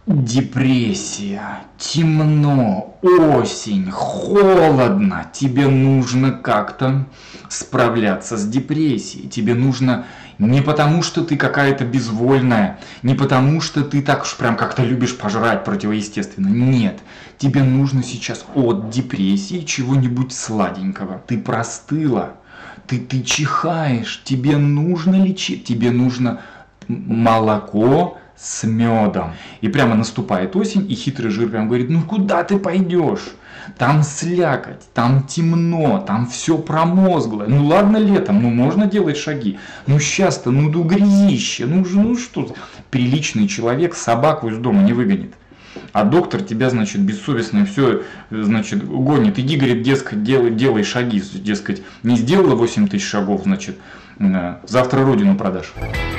Депрессия, темно, осень, холодно. Тебе нужно как-то справляться с депрессией. Тебе нужно не потому, что ты какая-то безвольная, не потому, что ты так уж прям как-то любишь пожрать противоестественно. Нет, тебе нужно сейчас от депрессии чего-нибудь сладенького. Ты простыла, ты чихаешь, тебе нужно лечить, тебе нужно молоко с медом. И прямо наступает осень, и хитрый жир прям говорит: ну куда ты пойдешь? Там слякоть, там темно, там все промозглое. Ну ладно летом, ну можно делать шаги. Ну сейчас-то, ну грязище, ну что? Приличный человек собаку из дома не выгонит. А доктор тебя, значит, бессовестно все, значит, гонит. Иди, говорит, дескать, делай шаги. Дескать, не сделала 8 тысяч шагов, значит, завтра родину продашь.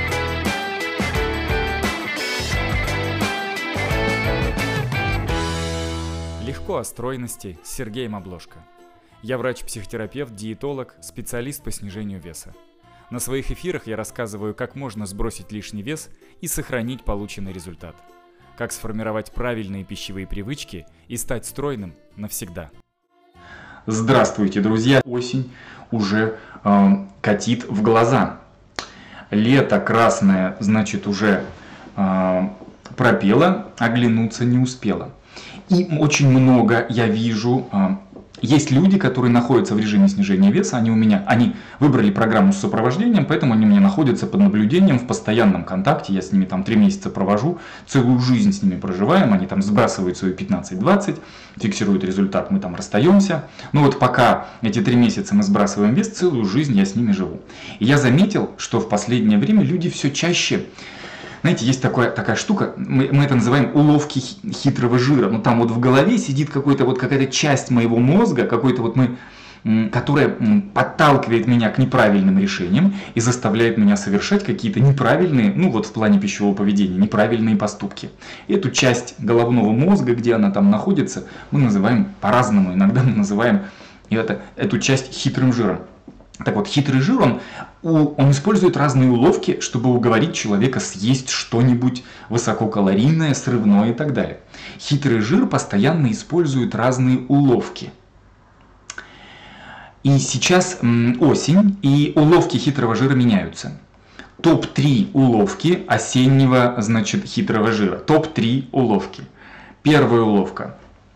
Легко о стройности с Сергеем Обложко. Я врач-психотерапевт, диетолог, специалист по снижению веса. На своих эфирах я рассказываю, как можно сбросить лишний вес и сохранить полученный результат. Как сформировать правильные пищевые привычки и стать стройным навсегда. Здравствуйте, друзья! Осень уже катит в глаза. Лето красное, значит, уже пропело, оглянуться не успело. И очень много я вижу, есть люди, которые находятся в режиме снижения веса, они выбрали программу с сопровождением, поэтому они у меня находятся под наблюдением, в постоянном контакте, я с ними там 3 месяца провожу, целую жизнь с ними проживаем, они там сбрасывают свои 15-20, фиксируют результат, мы там расстаемся. Ну вот пока эти 3 месяца мы сбрасываем вес, целую жизнь я с ними живу. И я заметил, что в последнее время люди все чаще... Знаете, есть такая штука, мы это называем уловки хитрого жира. Ну там вот в голове сидит какая-то часть моего мозга, которая подталкивает меня к неправильным решениям и заставляет меня совершать какие-то неправильные, ну вот в плане пищевого поведения, неправильные поступки. И эту часть головного мозга, где она там находится, мы называем по-разному. Иногда мы называем эту часть хитрым жиром. Так вот, хитрый жир, он использует разные уловки, чтобы уговорить человека съесть что-нибудь высококалорийное, срывное и так далее. Хитрый жир постоянно использует разные уловки. И сейчас осень, и уловки хитрого жира меняются. Топ-3 уловки осеннего, значит, хитрого жира. Топ-3 уловки. Первая уловка.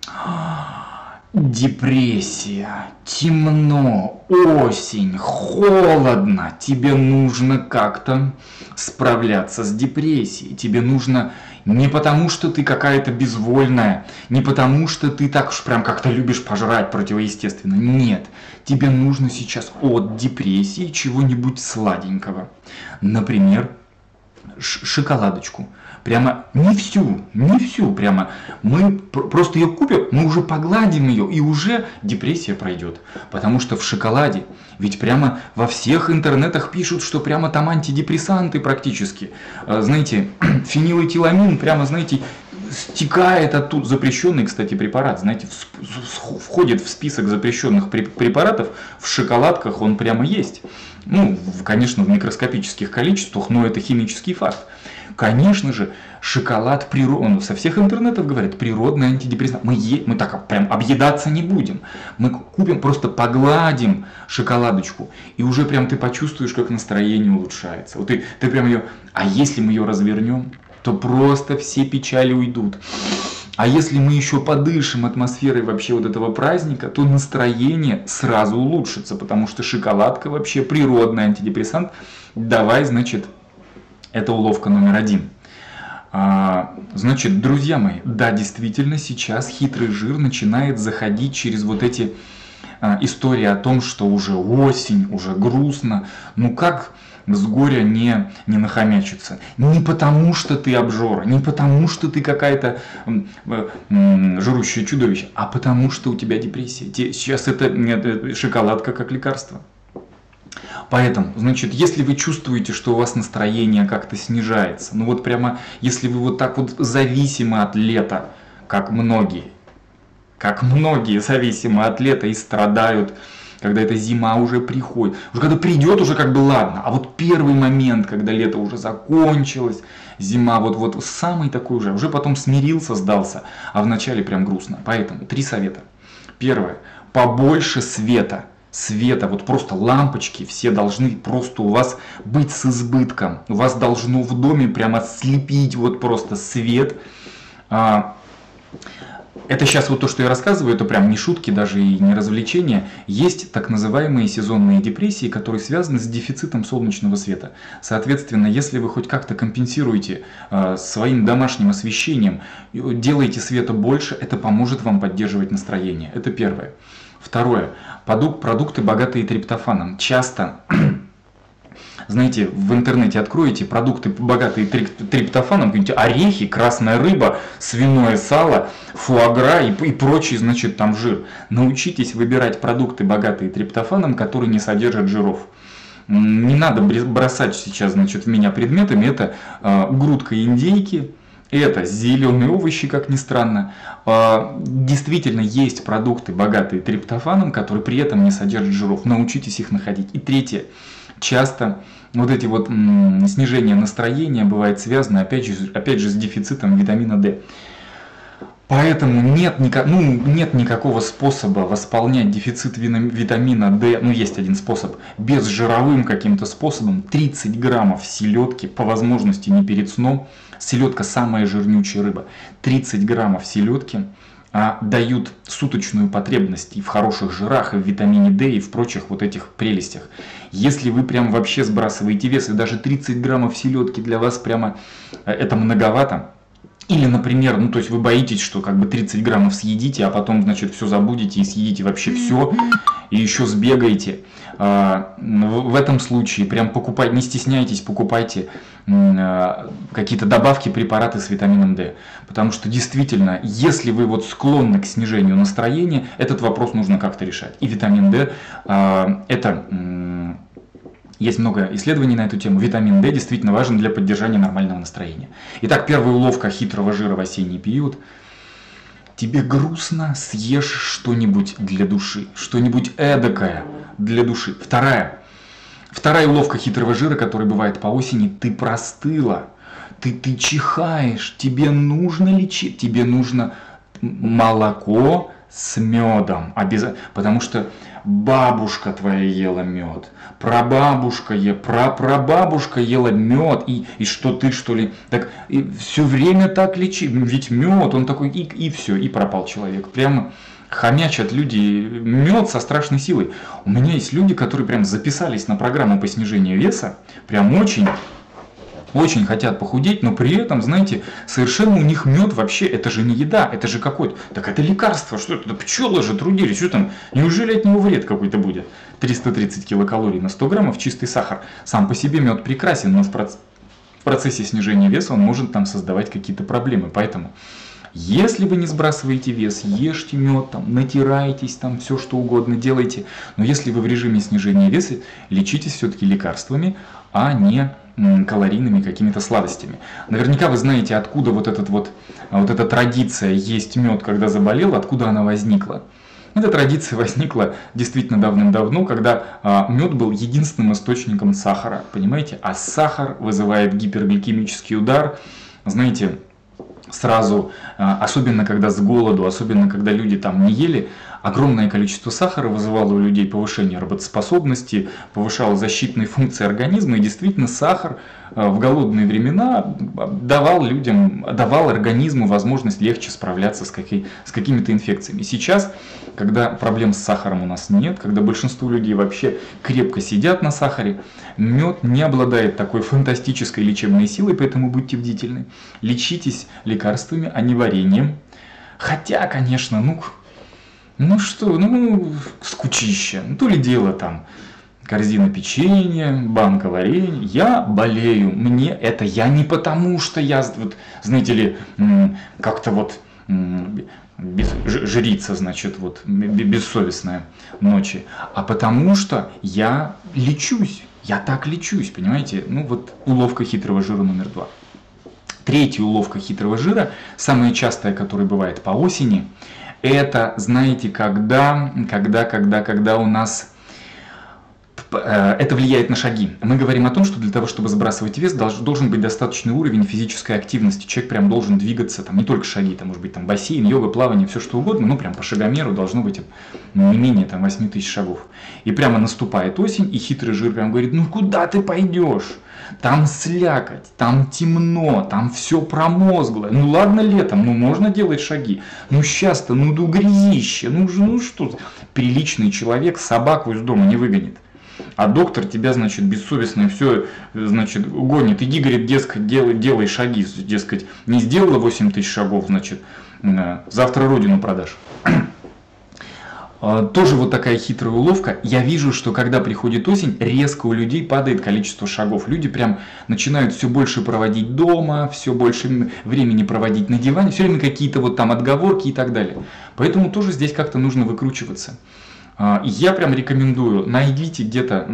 Депрессия, темно, осень, холодно. Тебе нужно как-то справляться с депрессией. Тебе нужно не потому, что ты какая-то безвольная, не потому, что ты так уж прям как-то любишь пожрать противоестественно. Нет, тебе нужно сейчас от депрессии чего-нибудь сладенького. Например, шоколадочку. Прямо не всю, прямо мы просто ее купим, мы уже погладим ее, и уже депрессия пройдет. Потому что в шоколаде, ведь прямо во всех интернетах пишут, что прямо там антидепрессанты практически. Знаете, фенилэтиламин прямо, знаете, стекает оттуда. Запрещенный, кстати, препарат, знаете, входит в список запрещенных препаратов, в шоколадках он прямо есть. Ну, конечно, в микроскопических количествах, но это химический факт. Конечно же, шоколад природный, со всех интернетов говорят, природный антидепрессант. Мы так прям объедаться не будем. Мы купим, просто погладим шоколадочку, и уже прям ты почувствуешь, как настроение улучшается. Вот ты прям ее, а если мы ее развернем, то просто все печали уйдут. А если мы еще подышим атмосферой вообще вот этого праздника, то настроение сразу улучшится, потому что шоколадка вообще природный антидепрессант. Давай, значит, это уловка номер 1. Значит, друзья мои, да, действительно, сейчас хитрый жир начинает заходить через вот эти истории о том, что уже осень, уже грустно. Ну как с горя не нахомячиться? Не потому, что ты обжора, не потому, что ты какая-то жрущее чудовище, а потому, что у тебя депрессия. Сейчас это шоколадка как лекарство. Поэтому, значит, если вы чувствуете, что у вас настроение как-то снижается, ну вот прямо, если вы вот так вот зависимы от лета, как многие зависимы от лета и страдают когда эта зима уже приходит, уже когда придет, уже как бы ладно, а вот первый момент, когда лето уже закончилось, зима вот самый такой уже потом смирился, сдался, а вначале прям грустно. Поэтому 3 совета. Первое, побольше света. Света, вот просто лампочки все должны просто у вас быть с избытком. У вас должно в доме прямо слепить вот просто свет. Это сейчас вот то, что я рассказываю, это прям не шутки, даже и не развлечения. Есть так называемые сезонные депрессии, которые связаны с дефицитом солнечного света. Соответственно, если вы хоть как-то компенсируете своим домашним освещением, делаете света больше, это поможет вам поддерживать настроение. Это первое. Второе. Продукты, богатые триптофаном. Часто, знаете, в интернете откроете продукты, богатые триптофаном, какие-нибудь орехи, красная рыба, свиное сало, фуагра и прочий, значит, там жир. Научитесь выбирать продукты, богатые триптофаном, которые не содержат жиров. Не надо бросать сейчас, значит, в меня предметами. Это грудка индейки. Это зеленые овощи, как ни странно. Действительно есть продукты, богатые триптофаном, которые при этом не содержат жиров. Научитесь их находить. И третье. Часто вот эти вот снижение настроения бывает связано опять же с дефицитом витамина D. Поэтому нет никакого способа восполнять дефицит витамина D, есть один способ, безжировым каким-то способом. 30 граммов селедки, по возможности не перед сном. Селедка самая жирнючая рыба. 30 граммов селедки дают суточную потребность и в хороших жирах, и в витамине D, и в прочих вот этих прелестях. Если вы прям вообще сбрасываете вес, и даже 30 граммов селедки для вас прямо это многовато, или, например, то есть вы боитесь, что как бы 30 граммов съедите, а потом, значит, все забудете и съедите вообще все, и еще сбегаете. В этом случае прям покупайте, не стесняйтесь, покупайте какие-то добавки, препараты с витамином D. Потому что действительно, если вы вот склонны к снижению настроения, этот вопрос нужно как-то решать. И витамин D есть много исследований на эту тему. Витамин D действительно важен для поддержания нормального настроения. Итак, первая уловка хитрого жира в осенний период. Тебе грустно, съешь что-нибудь для души. Что-нибудь эдакое для души. Вторая уловка хитрого жира, которая бывает по осени. Ты простыла. Ты чихаешь. Тебе нужно лечить. Тебе нужно молоко с медом. Обязательно. Потому что бабушка твоя ела мед, прабабушка ела мед, и что ты, что ли, так и все время так лечи, ведь мед, он такой, и все, и пропал человек. Прямо хомячат люди мед со страшной силой. У меня есть люди, которые прям записались на программу по снижению веса, прям очень хотят похудеть, но при этом, знаете, совершенно у них мед вообще, это же не еда, это же какой-то, так это лекарство, что это, пчелы же трудились, что там, неужели от него вред какой-то будет? 330 килокалорий на 100 граммов, чистый сахар. Сам по себе мед прекрасен, но в процессе снижения веса он может там создавать какие-то проблемы, поэтому... Если вы не сбрасываете вес, ешьте мед, натирайтесь, все что угодно делайте. Но если вы в режиме снижения веса, лечитесь все-таки лекарствами, а не калорийными какими-то сладостями. Наверняка вы знаете, откуда вот эта традиция есть мед, когда заболел, откуда она возникла. Эта традиция возникла действительно давным-давно, когда мед был единственным источником сахара, понимаете? А сахар вызывает гипергликемический удар, знаете, сразу, особенно когда с голоду, особенно когда люди там не ели, огромное количество сахара вызывало у людей повышение работоспособности, повышало защитные функции организма, и действительно сахар в голодные времена давал организму возможность легче справляться с какими-то инфекциями. Сейчас, когда проблем с сахаром у нас нет, когда большинство людей вообще крепко сидят на сахаре, мед не обладает такой фантастической лечебной силой, поэтому будьте бдительны. Лечитесь лекарствами, а не вареньем. Хотя, конечно, скучище. То ли дело там корзина печенья, банка варенья. Я болею. Я не потому, что я, знаете ли, как-то жрица, значит, бессовестная ночи, а потому что я лечусь. Я так лечусь, понимаете? Уловка хитрого жира номер 2. Третья уловка хитрого жира, самая частая, которая бывает по осени, это, знаете, когда у нас Это влияет на шаги. Мы говорим о том, что для того, чтобы сбрасывать вес, должен быть достаточный уровень физической активности. Человек прям должен двигаться, там, не только шаги, там, может быть, там, бассейн, йога, плавание, все что угодно, но прям по шагомеру должно быть не менее там, 8000 шагов. И прямо наступает осень, и хитрый жир прям говорит: ну куда ты пойдешь? Там слякоть, там темно, там все промозглое. Ну ладно летом, ну можно делать шаги. Ну сейчас-то, ну грязище, ну что? Приличный человек собаку из дома не выгонит. А доктор тебя, значит, бессовестно все, значит, гонит. Иди, говорит, дескать, делай шаги, дескать, не сделала 8000 шагов, значит, завтра родину продашь. Тоже вот такая хитрая уловка. Я вижу, что когда приходит осень, резко у людей падает количество шагов. Люди прям начинают все больше проводить дома, все больше времени проводить на диване, все время какие-то вот там отговорки и так далее. Поэтому тоже здесь как-то нужно выкручиваться. Я прям рекомендую, найдите где-то,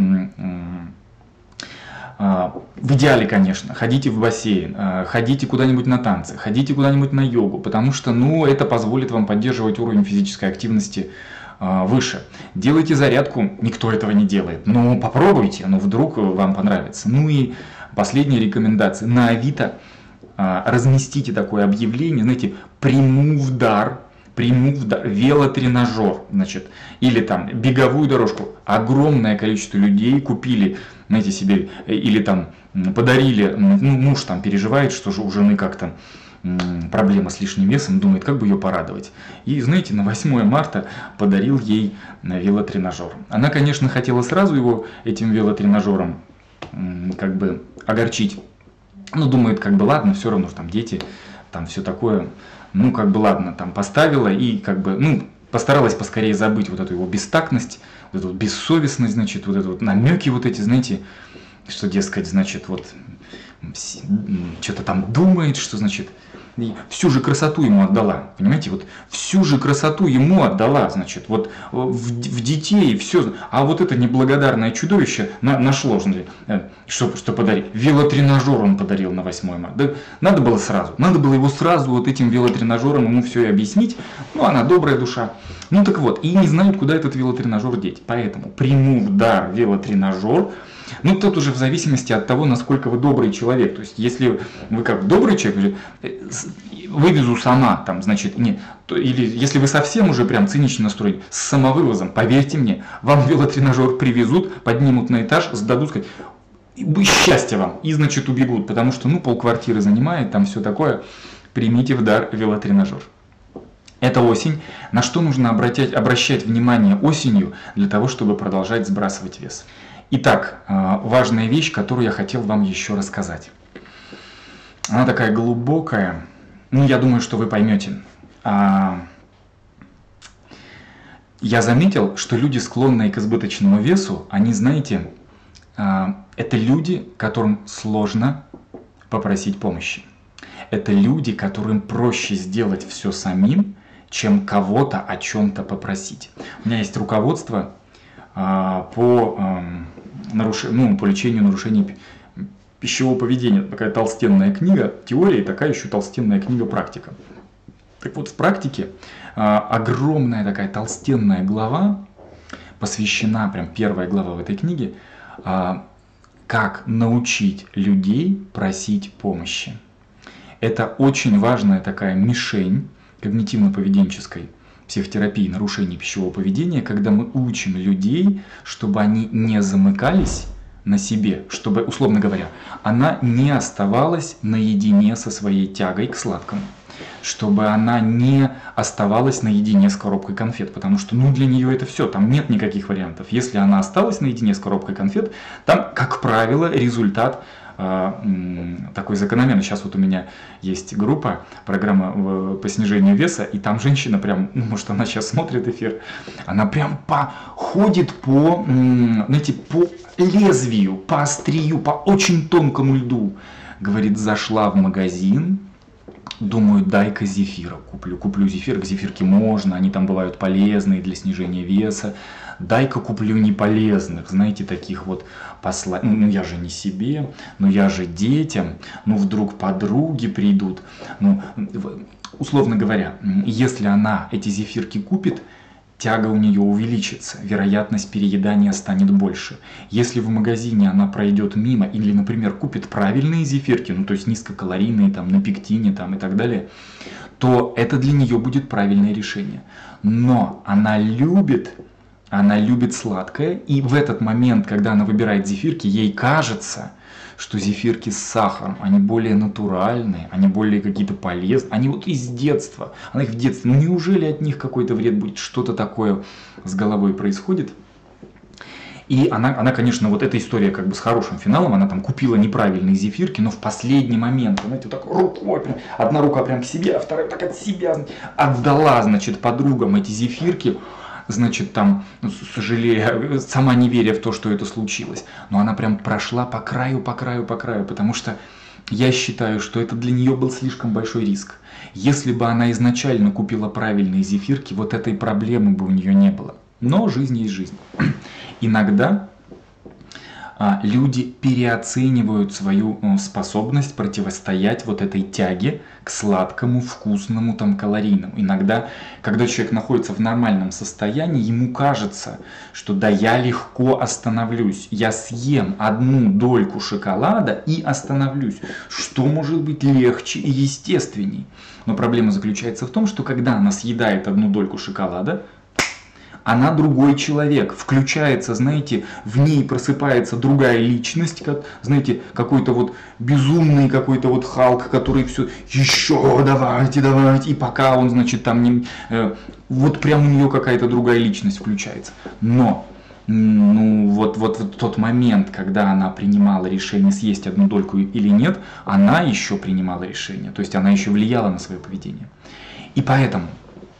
в идеале, конечно, ходите в бассейн, ходите куда-нибудь на танцы, ходите куда-нибудь на йогу, потому что, ну, это позволит вам поддерживать уровень физической активности выше. Делайте зарядку, никто этого не делает, но попробуйте, ну, вдруг вам понравится. Ну и последняя рекомендация, на Авито разместите такое объявление, знаете, приму в дар велотренажер, значит, или там беговую дорожку. Огромное количество людей купили, знаете, себе, или там подарили, ну, муж там переживает, что же у жены как-то проблема с лишним весом, думает, как бы ее порадовать. И, знаете, на 8 марта подарил ей велотренажер. Она, конечно, хотела сразу его этим велотренажером как бы огорчить. Ну, думает, как бы ладно, все равно, там дети, там все такое. Ну, как бы ладно, там поставила и как бы, ну, постаралась поскорее забыть вот эту его бестактность, вот эту вот бессовестность, значит, вот это вот намеки вот эти, знаете, что, дескать, значит, вот что-то там думает, что, значит, и всю же красоту ему отдала, понимаете, вот всю же красоту ему отдала, значит, вот в детей все, а вот это неблагодарное чудовище нашло, что подарить. Велотренажер он подарил на 8 марта. Да, надо было его сразу вот этим велотренажером ему все и объяснить, ну, она добрая душа. Ну, так вот, и не знают, куда этот велотренажер деть, поэтому приму в дар велотренажер. Ну, тут уже в зависимости от того, насколько вы добрый человек. То есть, если вы как добрый человек, вывезу сама, там, значит, нет. Или если вы совсем уже прям цинично настроены, с самовывозом, поверьте мне, вам велотренажер привезут, поднимут на этаж, сдадут, сказать, счастья вам, и, значит, убегут, потому что, ну, полквартиры занимает, там все такое, примите в дар велотренажер. Это осень. На что нужно обращать внимание осенью для того, чтобы продолжать сбрасывать вес? Итак, важная вещь, которую я хотел вам еще рассказать. Она такая глубокая, ну, я думаю, что вы поймете. Я заметил, что люди, склонные к избыточному весу, они, знаете, это люди, которым сложно попросить помощи. Это люди, которым проще сделать все самим, чем кого-то о чем-то попросить. У меня есть руководство по лечению нарушений пищевого поведения. Такая толстенная книга теория и такая еще толстенная книга практика. Так вот, в практике огромная такая толстенная глава посвящена, прям первая глава в этой книге, как научить людей просить помощи. Это очень важная такая мишень когнитивно-поведенческой психотерапии нарушений пищевого поведения, когда мы учим людей, чтобы они не замыкались на себе, чтобы, условно говоря, она не оставалась наедине со своей тягой к сладкому, чтобы она не оставалась наедине с коробкой конфет, потому что, ну, для нее это все, там нет никаких вариантов. Если она осталась наедине с коробкой конфет, там, как правило, результат такой закономерный. Сейчас вот у меня есть группа, программа по снижению веса, и там женщина прям, ну, может, она сейчас смотрит эфир, она прям ходит по, знаете, по лезвию, по острию, по очень тонкому льду. Говорит, зашла в магазин, думаю, дай-ка зефира куплю зефир, к зефирке можно, они там бывают полезные для снижения веса. Дай-ка куплю неполезных, знаете, таких вот ну, я же не себе, ну, я же детям, ну, вдруг подруги придут. Ну, условно говоря, если она эти зефирки купит, тяга у нее увеличится, вероятность переедания станет больше. Если в магазине она пройдет мимо или, например, купит правильные зефирки, ну то есть низкокалорийные, там, на пектине там, и так далее, то это для нее будет правильное решение. Но она любит сладкое, и в этот момент, когда она выбирает зефирки, ей кажется, что зефирки с сахаром, они более натуральные, они более какие-то полезные, они вот из детства, она их в детстве, ну неужели от них какой-то вред будет, что-то такое с головой происходит? И она, конечно, вот эта история как бы с хорошим финалом, она там купила неправильные зефирки, но в последний момент, знаете, вот так рукой, прям, одна рука прям к себе, а вторая так от себя отдала, значит, подругам эти зефирки, значит, там, сожалея, сама не веря в то, что это случилось. Но она прям прошла по краю, потому что я считаю, что это для нее был слишком большой риск. Если бы она изначально купила правильные зефирки, вот этой проблемы бы у нее не было. Но жизнь есть жизнь. Иногда люди переоценивают свою способность противостоять вот этой тяге к сладкому, вкусному, там, калорийному. Иногда, когда человек находится в нормальном состоянии, ему кажется, что да, я легко остановлюсь, я съем одну дольку шоколада и остановлюсь. Что может быть легче и естественней? Но проблема заключается в том, что когда она съедает одну дольку шоколада, она другой человек, включается, знаете, в ней просыпается другая личность, как, знаете, какой-то вот безумный какой-то вот Халк, который все еще давайте, и пока он, значит, там не... вот прям у нее какая-то другая личность включается. Но, ну, вот в тот момент, когда она принимала решение съесть одну дольку или нет, она еще принимала решение, то есть она еще влияла на свое поведение. И поэтому...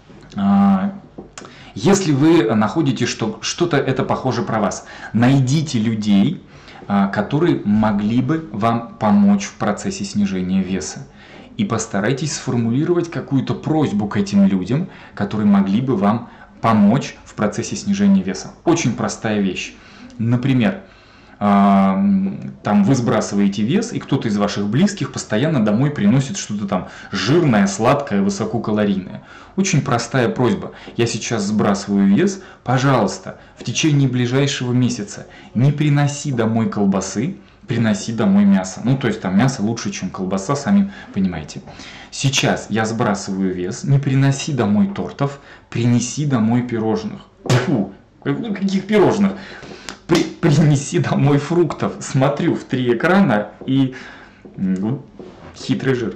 Если вы находите, что что-то это похоже про вас, найдите людей, которые могли бы вам помочь в процессе снижения веса. И постарайтесь сформулировать какую-то просьбу к этим людям, которые могли бы вам помочь в процессе снижения веса. Очень простая вещь. Например, там вы сбрасываете вес, и кто-то из ваших близких постоянно домой приносит что-то там жирное, сладкое, высококалорийное. Очень простая просьба. Я сейчас сбрасываю вес, пожалуйста, в течение ближайшего месяца не приноси домой колбасы, приноси домой мясо. Ну, то есть там мясо лучше, чем колбаса, сами понимаете. Сейчас я сбрасываю вес, не приноси домой тортов, принеси домой пирожных. Фу, каких пирожных? Принеси домой фруктов. Смотрю в 3 экрана и хитрый жир.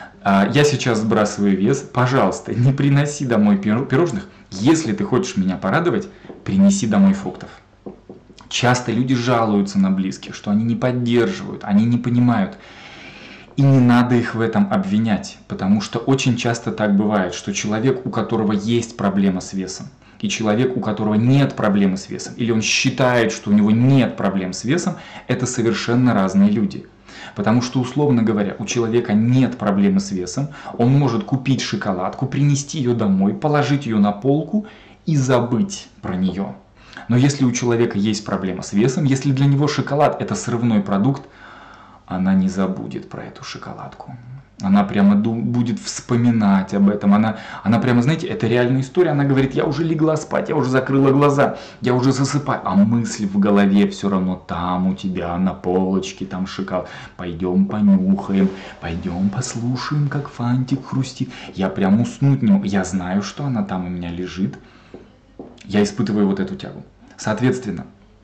Я сейчас сбрасываю вес. Пожалуйста, не приноси домой пирожных. Если ты хочешь меня порадовать, принеси домой фруктов. Часто люди жалуются на близких, что они не поддерживают, они не понимают. И не надо их в этом обвинять, потому что очень часто так бывает, что человек, у которого есть проблема с весом, и человек, у которого нет проблемы с весом, или он считает, что у него нет проблем с весом, это совершенно разные люди. Потому что, условно говоря, у человека нет проблемы с весом, он может купить шоколадку, принести ее домой, положить ее на полку и забыть про нее. Но если у человека есть проблема с весом, если для него шоколад это срывной продукт, она не забудет про эту шоколадку. Она прямо будет вспоминать об этом. Она прямо, знаете, это реальная история. Она говорит, я уже легла спать, я уже закрыла глаза, я уже засыпаю. А мысль в голове все равно там у тебя на полочке, там шоколад. Пойдем понюхаем, пойдем послушаем, как фантик хрустит. Я прям уснуть не могу. Я знаю, что она там у меня лежит. Я испытываю вот эту тягу. Соответственно,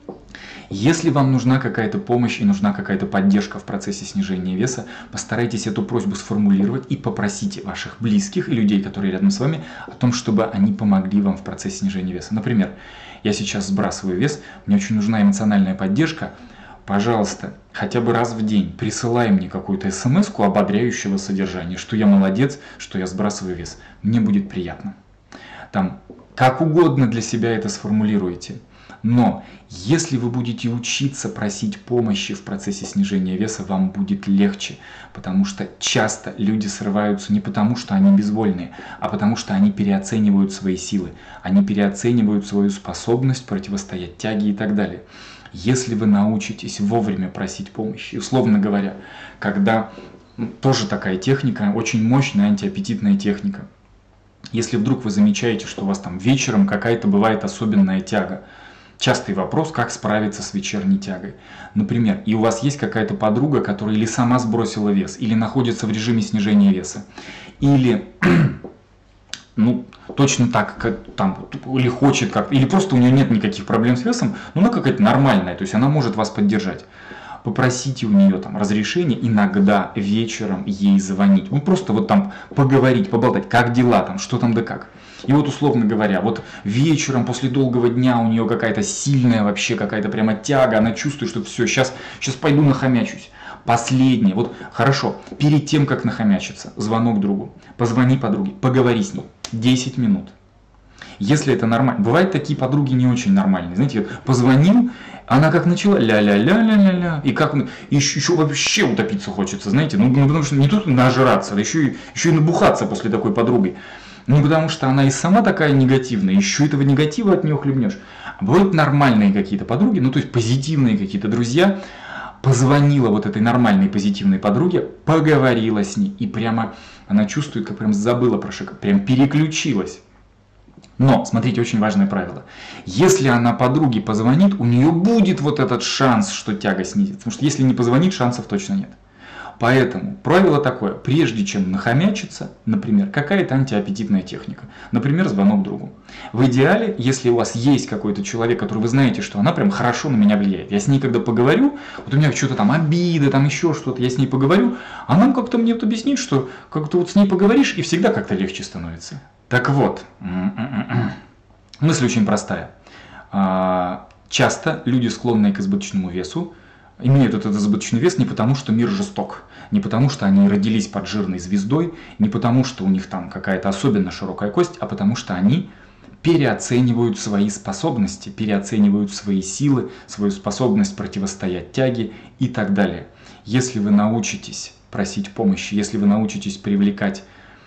если вам нужна какая-то помощь и нужна какая-то поддержка в процессе снижения веса, постарайтесь эту просьбу сформулировать и попросите ваших близких и людей, которые рядом с вами, о том, чтобы они помогли вам в процессе снижения веса. Например, я сейчас сбрасываю вес, мне очень нужна эмоциональная поддержка. Пожалуйста, хотя бы раз в день присылай мне какую-то смс-ку ободряющего содержания, что я молодец, что я сбрасываю вес. Мне будет приятно. Там, как угодно для себя это сформулируйте. Но если вы будете учиться просить помощи в процессе снижения веса, вам будет легче, потому что часто люди срываются не потому, что они безвольные, а потому что они переоценивают свои силы, они переоценивают свою способность противостоять тяге и так далее. Если вы научитесь вовремя просить помощи, условно говоря, когда тоже такая техника, очень мощная антиаппетитная техника, Если вдруг вы замечаете, что у вас там вечером какая-то бывает особенная тяга, частый вопрос, как справиться с вечерней тягой. Например, и у вас есть какая-то подруга, которая или сама сбросила вес, или находится в режиме снижения веса, или точно так, как там, или хочет как-то, или просто у нее нет никаких проблем с весом, но она какая-то нормальная, то есть она может вас поддержать. Попросите у нее там разрешения иногда вечером ей звонить. Просто вот там поговорить, поболтать, как дела там, что там да как. И вот условно говоря, вот вечером после долгого дня у нее какая-то сильная вообще какая-то прямо тяга, она чувствует, что все, сейчас пойду нахомячусь. Последнее, вот хорошо, перед тем, как нахомячиться, звонок другу, позвони подруге, поговори с ней 10 минут. Если это нормально, бывают такие подруги не очень нормальные, знаете, позвонил, она как начала ля-ля-ля-ля-ля-ля, и как еще вообще утопиться хочется, знаете, потому что не тут нажраться, а еще и набухаться после такой подруги. Потому что она и сама такая негативная, еще этого негатива от нее хлебнешь. А бывают нормальные какие-то подруги, то есть позитивные какие-то друзья. Позвонила вот этой нормальной позитивной подруге, поговорила с ней, и прямо она чувствует, как прям забыла про шаг, прям переключилась. Но, смотрите, очень важное правило. Если она подруге позвонит, у нее будет вот этот шанс, что тяга снизится. Потому что если не позвонит, шансов точно нет. Поэтому правило такое, прежде чем нахомячиться, например, какая-то антиаппетитная техника, например, звонок другу. В идеале, если у вас есть какой-то человек, который вы знаете, что она прям хорошо на меня влияет, я с ней когда поговорю, вот у меня что-то там обида, там еще что-то, я с ней поговорю, она как-то мне объяснит, что как-то вот с ней поговоришь и всегда как-то легче становится. Так вот, мысль очень простая. Часто люди, склонные к избыточному весу, имеют этот избыточный вес не потому, что мир жесток, не потому, что они родились под жирной звездой, не потому, что у них там какая-то особенно широкая кость, а потому, что они переоценивают свои способности, переоценивают свои силы, свою способность противостоять тяге и так далее. Если вы научитесь просить помощи, если вы научитесь привлекать,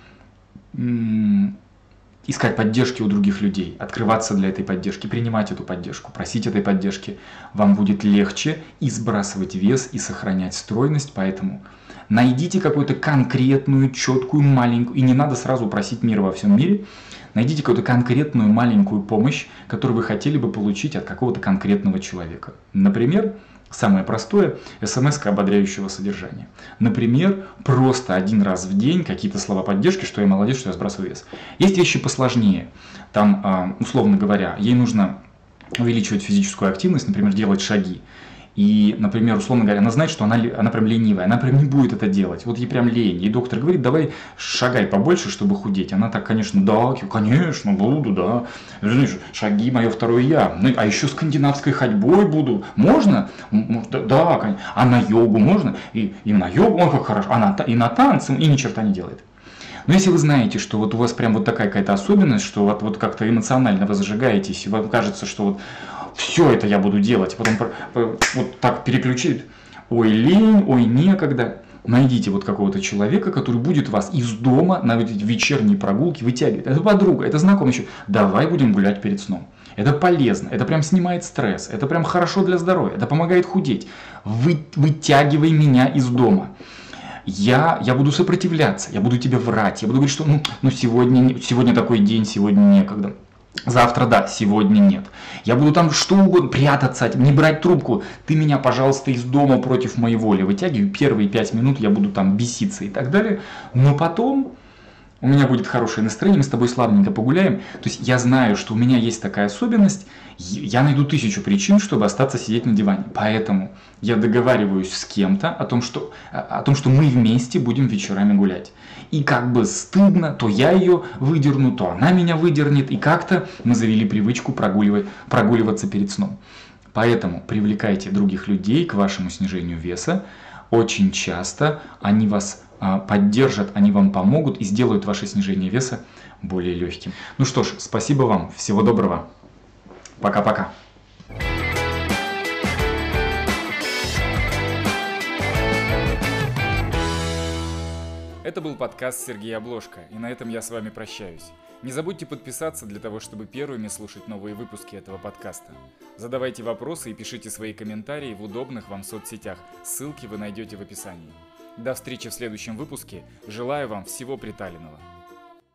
искать поддержки у других людей, открываться для этой поддержки, принимать эту поддержку, просить этой поддержки, вам будет легче и сбрасывать вес, и сохранять стройность. Поэтому найдите какую-то конкретную, четкую, маленькую, и не надо сразу просить мира во всем мире, найдите какую-то конкретную маленькую помощь, которую вы хотели бы получить от какого-то конкретного человека. Например, самое простое – смс-ка ободряющего содержания. Например, просто один раз в день какие-то слова поддержки, что я молодец, что я сбрасываю вес. Есть вещи посложнее. Там, условно говоря, ей нужно увеличивать физическую активность, например, делать шаги. И, например, условно говоря, она знает, что она прям ленивая, она прям не будет это делать. Вот ей прям лень. И доктор говорит, давай шагай побольше, чтобы худеть. Она так, конечно, да, конечно, буду, да. Шаги мое второе я. А еще скандинавской ходьбой буду. Можно? Да, конечно. А на йогу можно? И на йогу, ой, как хорошо. И на танцы, и ни черта не делает. Но если вы знаете, что вот у вас прям вот такая какая-то особенность, что вот как-то эмоционально вы зажигаетесь, и вам кажется, что вот все это я буду делать, потом вот так переключить, ой, лень, ой, некогда. Найдите вот какого-то человека, который будет вас из дома на эти вечерние прогулки вытягивать. Это подруга, это знакомый еще. Давай будем гулять перед сном. Это полезно, это прям снимает стресс, это прям хорошо для здоровья, это помогает худеть. Вытягивай меня из дома. Я буду сопротивляться, я буду тебе врать, я буду говорить, что сегодня такой день, сегодня некогда. Завтра да, сегодня нет. Я буду там что угодно, прятаться, не брать трубку. Ты меня, пожалуйста, из дома против моей воли вытягивай. Первые 5 минут я буду там беситься и так далее. Но потом у меня будет хорошее настроение, мы с тобой славненько погуляем. То есть я знаю, что у меня есть такая особенность. Я найду 1000 причин, чтобы остаться сидеть на диване. Поэтому я договариваюсь с кем-то о том, что мы вместе будем вечерами гулять. И как бы стыдно, то я ее выдерну, то она меня выдернет. И как-то мы завели привычку прогуливаться перед сном. Поэтому привлекайте других людей к вашему снижению веса. Очень часто они вас поддержат, они вам помогут и сделают ваше снижение веса более легким. Ну что ж, спасибо вам, всего доброго. Пока-пока. Это был подкаст Сергея Обложка, и на этом я с вами прощаюсь. Не забудьте подписаться для того, чтобы первыми слушать новые выпуски этого подкаста. Задавайте вопросы и пишите свои комментарии в удобных вам соцсетях, ссылки вы найдете в описании. До встречи в следующем выпуске, желаю вам всего приталенного.